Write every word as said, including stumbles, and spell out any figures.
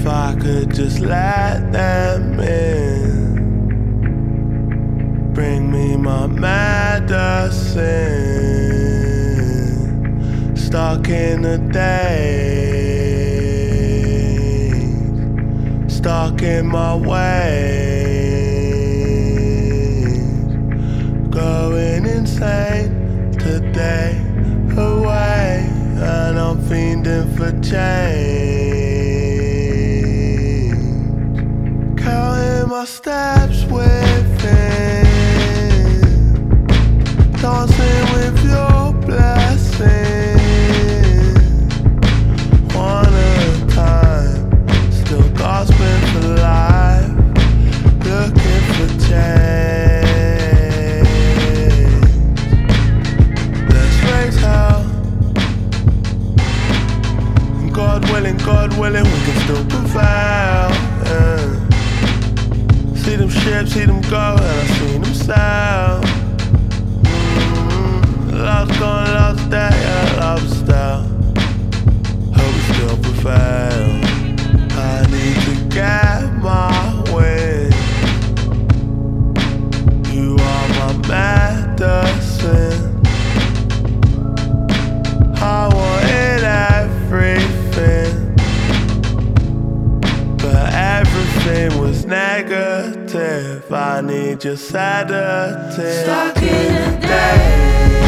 I could just let them in, bring me my medicine. Stuck in the days, stuck in my ways, going insane today, away, and I'm fiending for change. Counting my steps within, dancing with your blessing. One at a time, still gasping for life, looking for change. Let's raise hell, and God willing, God willing, we can still prevail. Yeah. See them ships, see them go, and I see them sail. Mm-hmm. Love's gone, love's dead, yeah, love's still. Hope we still prevail. I need to get my way. You are my medicine. I wanted everything, but everything was negative. I need your sedative. Stuck in a day,